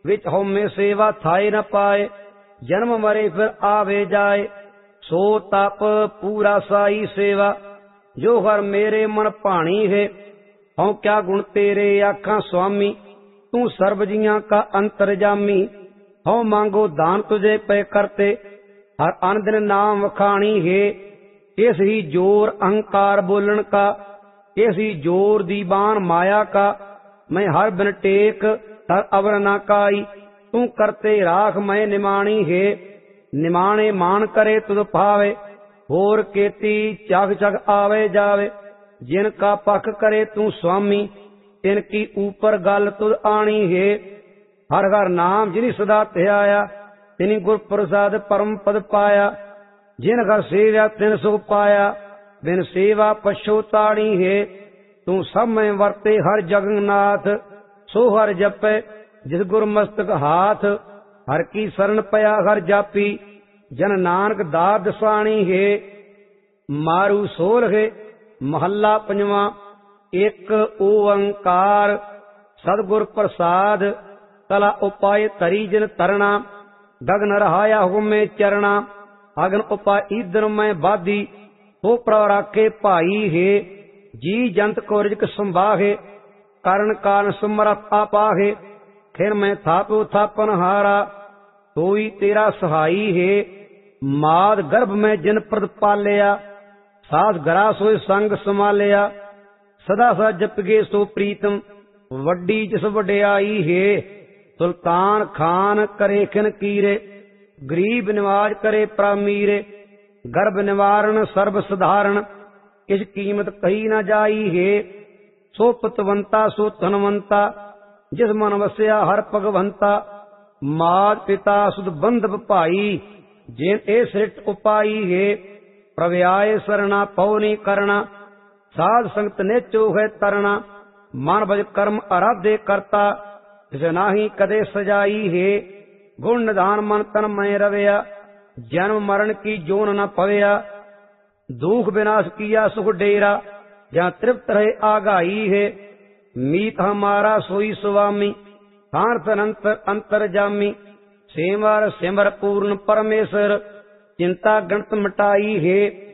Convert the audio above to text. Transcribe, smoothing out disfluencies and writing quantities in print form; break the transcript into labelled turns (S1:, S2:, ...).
S1: विच हौमे सेवा थाए न पाए। जन्म मरे फिर आवे जाए, सो तप पूरा साई सेवा। जो हर मेरे मन भाणी है, हूँ क्या गुण तेरे आखा स्वामी। तू सर्व जियां का अंतरजामी। हूँ मांगो दान तुझे पे करते, हर अन दिन नाम वखाणी है। इस ही जोर अहंकार बोलन का, इस ही जोर दीवान माया का। मैं हर बिन टेक हर अवर ना काई। तू करते राख मैं निमाणी है। निमाणे मान करे तुद पावे, होर केती चग चग आवे जावे। जिनका पख करे तू स्वामी, तिनकी ऊपर गल तुद आनी है। हर हर नाम जिनि सदा ध्याया, तिनि गुर प्रसाद परम पद पाया। जिन घर सेव्या तिन सुख पाया, बिन सेवा पछोताड़ी है। तू सब में वरते हर जगन्नाथ, सो हर जपे जिस गुर मस्तक हाथ। हर की शरण पया हर जापी, जन नानक दार दसाणी है। मारू सोल है महला पंजवा, एक ओंकार सदगुर प्रसाद। कला उपाय तरी जिन तरना, गगन रहाया हो में चरना। अगन उपाय ईदर में बाधी, हो प्रव राखे भाई है। जी जंत को रिजक संभाहे, कारण कारण समरथ आपाहे। फिर मैं थापो थापन हारा, कोई तेरा सहाई है। माद गर्भ में जिन प्रद पालिया, सास गरा सोई संग संभालिया। सदा सा जपगे सो प्रीतम, वड्डी जिस वड्याई है। सुल्तान खान करे खिन कीरे, गरीब निवाज करे प्रामीरे। गर्भ निवारण सर्व साधारण, इस कीमत कही न जाई है। सो पुतवंता सो धनवंता, जिस मन वस्या हर भगवंता। मात पिता सुध बंधव भाई, जिन ए सृष्ट उपाई है। प्रव्याय सरना पौनी करना, साध संगत ने चोह तरना। मन भज कर्म आराधे करता, जिसे नाही कदे सजाई है। गुण निधान मन तन में रवया, जन्म मरण की जोन न पवया। दुख विनाश किया सुख डेरा, जहाँ तृप्त रहे आगाही है। मीत हमारा सोई स्वामी, सार्थ अनंतर अंतरजामी। सेवर सिमर पूर्ण परमेश्वर, चिंता गणत मिटाई है।